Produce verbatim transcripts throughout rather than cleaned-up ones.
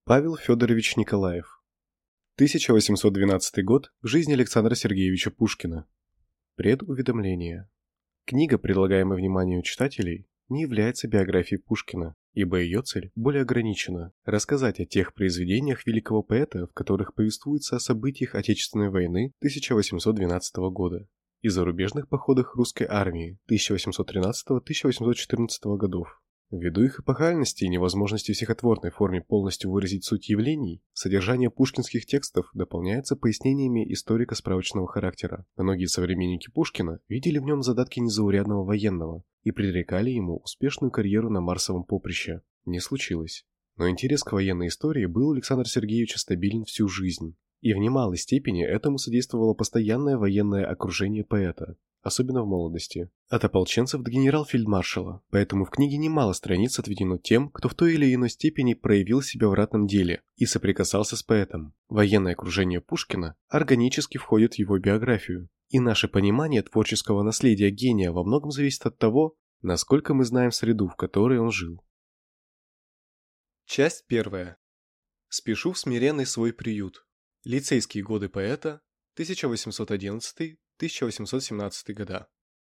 Павел Федорович Николаев. тысяча восемьсот двенадцатый год в жизни Александра Сергеевича Пушкина. Предуведомление. Книга, предлагаемая вниманию читателей, не является биографией Пушкина, ибо ее цель более ограничена – рассказать о тех произведениях великого поэта, в которых повествуется о событиях Отечественной войны тысяча восемьсот двенадцатого года и зарубежных походах русской армии тысяча восемьсот тринадцатого — тысяча восемьсот четырнадцатого годов. Ввиду их эпохальности и невозможности в стихотворной форме полностью выразить суть явлений, содержание пушкинских текстов дополняется пояснениями историко-справочного характера. Многие современники Пушкина видели в нем задатки незаурядного военного и предрекали ему успешную карьеру на Марсовом поприще. Не случилось. Но интерес к военной истории был у Александра Сергеевича стабилен всю жизнь. И в немалой степени этому содействовало постоянное военное окружение поэта, особенно в молодости, от ополченцев до генерал-фельдмаршала, поэтому в книге немало страниц отведено тем, кто в той или иной степени проявил себя в ратном деле и соприкасался с поэтом. Военное окружение Пушкина органически входит в его биографию, и наше понимание творческого наследия гения во многом зависит от того, насколько мы знаем среду, в которой он жил. Часть первая. Спешу в смиренный свой приют. Лицейские годы поэта, тысяча восемьсот одиннадцатый — тысяча восемьсот семнадцатый года.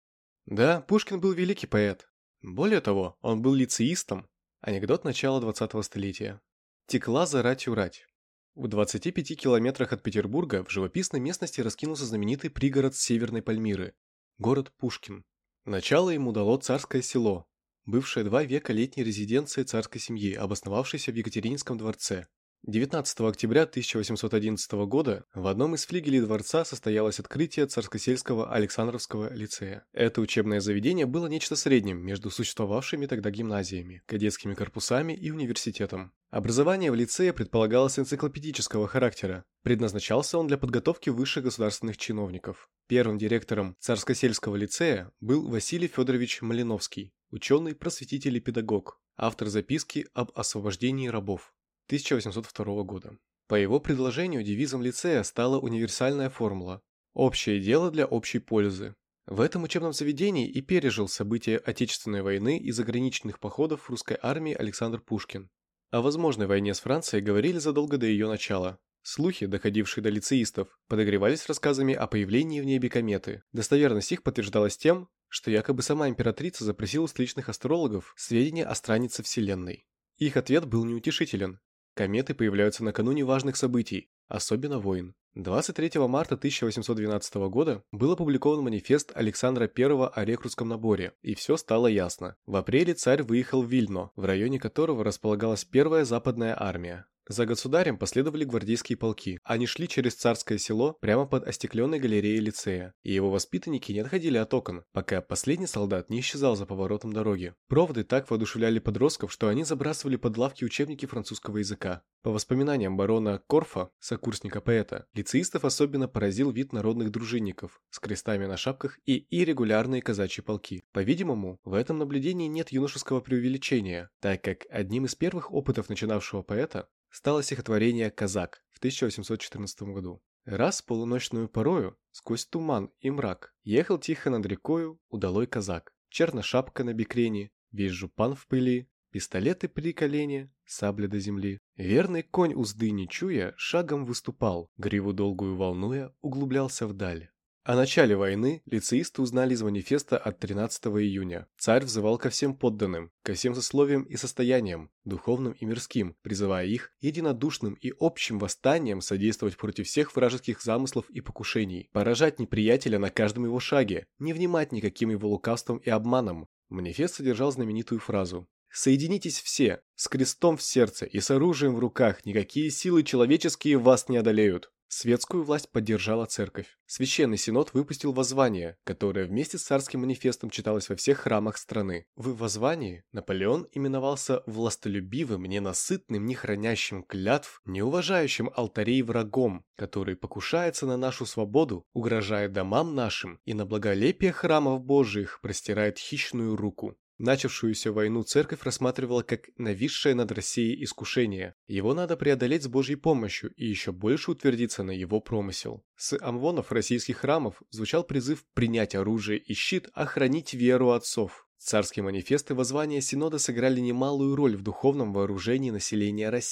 Да, Пушкин был великий поэт. Более того, он был лицеистом. Анекдот начала двадцатого столетия. Текла за ратью рать. В двадцати пяти километрах от Петербурга в живописной местности раскинулся знаменитый пригород Северной Пальмиры, город Пушкин. Начало ему дало Царское село, бывшее два века летней резиденцией царской семьи, обосновавшейся в Екатерининском дворце. девятнадцатого октября тысяча восемьсот одиннадцатого года в одном из флигелей дворца состоялось открытие Царскосельского Александровского лицея. Это учебное заведение было нечто средним между существовавшими тогда гимназиями, кадетскими корпусами и университетом. Образование в лицее предполагалось энциклопедического характера. Предназначался он для подготовки высших государственных чиновников. Первым директором Царскосельского лицея был Василий Федорович Малиновский, ученый, просветитель и педагог, автор записки об освобождении рабов тысяча восемьсот второго года. По его предложению девизом лицея стала универсальная формула «Общее дело для общей пользы». В этом учебном заведении и пережил события Отечественной войны и заграничных походов русской армии Александр Пушкин. О возможной войне с Францией говорили задолго до ее начала. Слухи, доходившие до лицеистов, подогревались рассказами о появлении в небе кометы. Достоверность их подтверждалась тем, что якобы сама императрица запросила с личных астрологов сведения о странице Вселенной. Их ответ был неутешителен. Кометы появляются накануне важных событий, особенно войн. двадцать третьего марта тысяча восемьсот двенадцатого года был опубликован манифест Александра Первого о рекрутском наборе, и все стало ясно. В апреле царь выехал в Вильно, в районе которого располагалась первая западная армия. За государем последовали гвардейские полки. Они шли через Царское село прямо под остекленной галереей лицея, и его воспитанники не отходили от окон, пока последний солдат не исчезал за поворотом дороги. Проводы так воодушевляли подростков, что они забрасывали под лавки учебники французского языка. По воспоминаниям барона Корфа, сокурсника поэта, лицеистов особенно поразил вид народных дружинников с крестами на шапках и иррегулярные казачьи полки. По-видимому, в этом наблюдении нет юношеского преувеличения, так как одним из первых опытов начинавшего поэта стало стихотворение «Казак» в тысяча восемьсот четырнадцатом году. Раз полуночную порою, сквозь туман и мрак, ехал тихо над рекою удалой казак. Черна шапка на бекрени, весь жупан в пыли, пистолеты при колене, сабля до земли. Верный конь узды не чуя, шагом выступал, гриву долгую волнуя, углублялся вдаль. О начале войны лицеисты узнали из манифеста от тринадцатого июня. Царь взывал ко всем подданным, ко всем сословиям и состояниям, духовным и мирским, призывая их единодушным и общим восстанием содействовать против всех вражеских замыслов и покушений, поражать неприятеля на каждом его шаге, не внимать никаким его лукавством и обманом. Манифест содержал знаменитую фразу: «Соединитесь все, с крестом в сердце и с оружием в руках, никакие силы человеческие вас не одолеют». Светскую власть поддержала церковь. Священный синод выпустил воззвание, которое вместе с царским манифестом читалось во всех храмах страны. В воззвании Наполеон именовался властолюбивым, ненасытным, не хранящим клятв, не уважающим алтарей врагом, который покушается на нашу свободу, угрожает домам нашим и на благолепие храмов Божиих простирает хищную руку. Начавшуюся войну церковь рассматривала как нависшее над Россией искушение. Его надо преодолеть с Божьей помощью и еще больше утвердиться на его промысел. С амвонов российских храмов звучал призыв принять оружие и щит, охранить веру отцов. Царские манифесты воззвания Синода сыграли немалую роль в духовном вооружении населения России.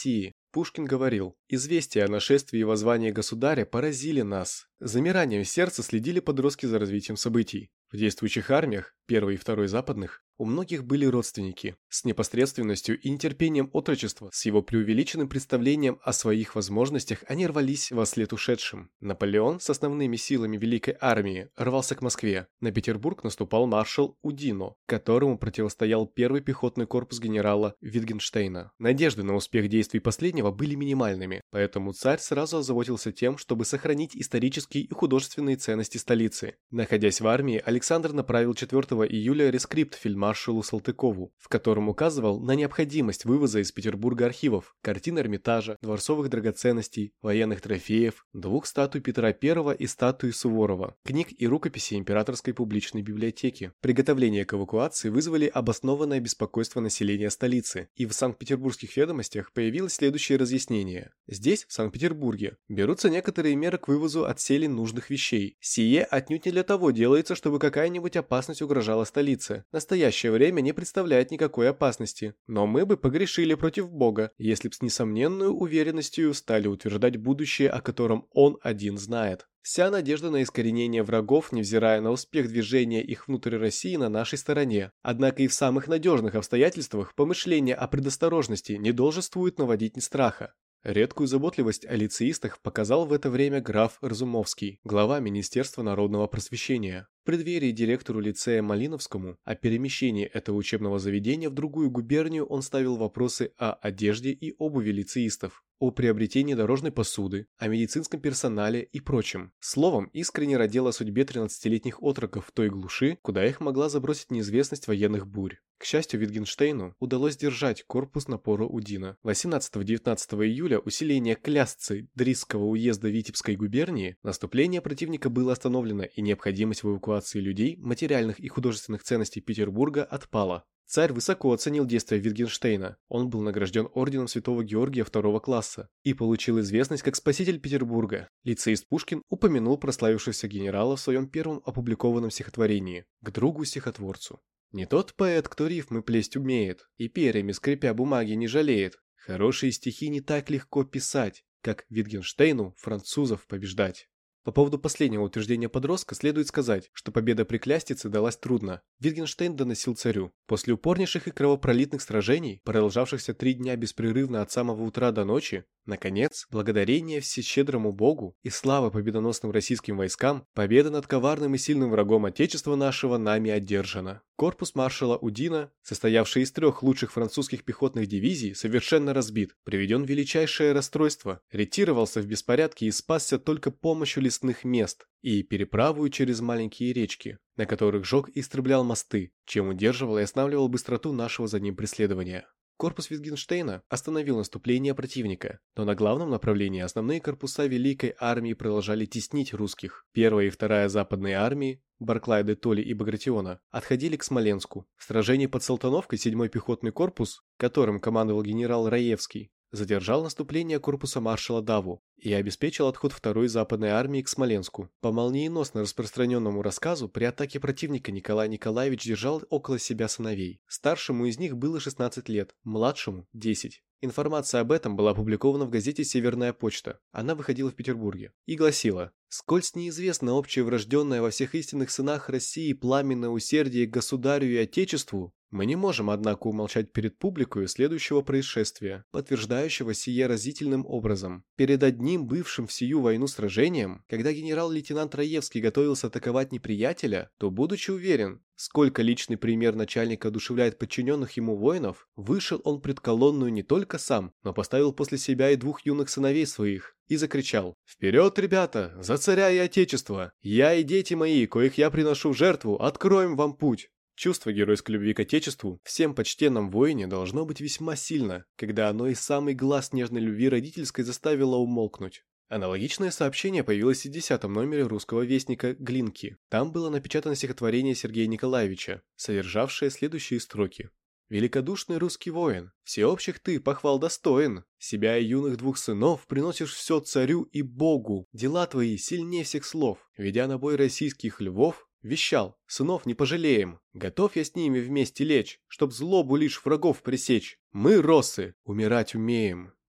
Пушкин говорил: «Известия о нашествии и воззвании государя поразили нас. Замиранием сердца следили подростки за развитием событий. В действующих армиях, первой и второй западных, у многих были родственники. С непосредственностью и нетерпением отрочества, с его преувеличенным представлением о своих возможностях они рвались во след ушедшим. Наполеон с основными силами Великой армии рвался к Москве. На Петербург наступал маршал Удино, которому противостоял первый пехотный корпус генерала Витгенштейна. Надежды на успех действий последнего были минимальными, поэтому царь сразу озаботился тем, чтобы сохранить исторические и художественные ценности столицы. Находясь в армии, Александр направил четвёртого июля рескрипт фельдмаршалу Салтыкову, в котором указывал на необходимость вывоза из Петербурга архивов, картин Эрмитажа, дворцовых драгоценностей, военных трофеев, двух статуй Петра Первого и статуи Суворова, книг и рукописей Императорской публичной библиотеки. Приготовления к эвакуации вызвали обоснованное беспокойство населения столицы, и в Санкт-Петербургских ведомостях появилось следующее разъяснение. Здесь, в Санкт-Петербурге, берутся некоторые меры к вывозу отселен нужных вещей. Сие отнюдь не для того делается, чтобы какая-нибудь опасность угрожала столице. В настоящее время не представляет никакой опасности. Но мы бы погрешили против Бога, если б с несомненной уверенностью стали утверждать будущее, о котором Он один знает. Вся надежда на искоренение врагов, невзирая на успех движения их внутрь России, на нашей стороне. Однако и в самых надежных обстоятельствах помышление о предосторожности не долженствует наводить ни страха. Редкую заботливость о лицеистах показал в это время граф Разумовский, глава Министерства народного просвещения. В преддверии директору лицея Малиновскому о перемещении этого учебного заведения в другую губернию он ставил вопросы о одежде и обуви лицеистов, о приобретении дорожной посуды, о медицинском персонале и прочем. Словом, искренне родил о судьбе тринадцатилетних отроков в той глуши, куда их могла забросить неизвестность военных бурь. К счастью, Витгенштейну удалось держать корпус напора Удина. восемнадцатого-девятнадцатого июля усиление Клястцы Дрисского уезда Витебской губернии, наступление противника было остановлено, и необходимость в эвакуации людей, материальных и художественных ценностей Петербурга отпала. Царь высоко оценил действия Витгенштейна. Он был награжден орденом Святого Георгия второго класса и получил известность как спаситель Петербурга. Лицеист Пушкин упомянул прославившегося генерала в своем первом опубликованном стихотворении «К другу-стихотворцу». «Не тот поэт, кто рифмы плесть умеет, и перьями скрипя бумаги не жалеет. Хорошие стихи не так легко писать, как Витгенштейну французов побеждать». По поводу последнего утверждения подростка следует сказать, что победа при Клястице далась трудно. Витгенштейн доносил царю: после упорнейших и кровопролитных сражений, продолжавшихся три дня беспрерывно от самого утра до ночи, наконец, благодарение всещедрому Богу и слава победоносным российским войскам, победа над коварным и сильным врагом Отечества нашего нами одержана. Корпус маршала Удина, состоявший из трех лучших французских пехотных дивизий, совершенно разбит, приведен в величайшее расстройство, ретировался в беспорядке и спасся только помощью лесных мест и переправою через маленькие речки, на которых жег и истреблял мосты, чем удерживал и останавливал быстроту нашего за ним преследования. Корпус Витгенштейна остановил наступление противника, но на главном направлении основные корпуса Великой армии продолжали теснить русских. Первая и вторая западные армии, Барклая де Толли и Багратиона, отходили к Смоленску. В сражении под Салтановкой седьмой пехотный корпус, которым командовал генерал Раевский, задержал наступление корпуса маршала Даву и обеспечил отход второй западной армии к Смоленску. По молниеносно распространенному рассказу, при атаке противника Николай Николаевич держал около себя сыновей. Старшему из них было шестнадцать лет, младшему – десять. Информация об этом была опубликована в газете «Северная почта». Она выходила в Петербурге и гласила: «Скользь неизвестно общее врожденное во всех истинных сынах России пламенное усердие к государю и отечеству, мы не можем, однако, умолчать перед публикой следующего происшествия, подтверждающего сие разительным образом. Перед одним бывшим в сию войну сражением, когда генерал-лейтенант Раевский готовился атаковать неприятеля, то, будучи уверен, сколько личный пример начальника одушевляет подчиненных ему воинов, вышел он пред колонную не только сам, но поставил после себя и двух юных сыновей своих, и закричал: «Вперед, ребята, за царя и отечество! Я и дети мои, коих я приношу в жертву, откроем вам путь!» Чувство геройской любви к Отечеству всем почтенном воине должно быть весьма сильно, когда оно и самый глаз нежной любви родительской заставило умолкнуть. Аналогичное сообщение появилось и в десятом номере русского вестника «Глинки». Там было напечатано стихотворение Сергея Николаевича, содержавшее следующие строки: «Великодушный русский воин, всеобщих ты похвал достоин, себя и юных двух сынов приносишь все царю и Богу, дела твои сильнее всех слов, ведя на бой российских львов, вещал: сынов не пожалеем, готов я с ними вместе лечь, чтоб злобу лишь врагов пресечь. Мы, россы, умирать умеем».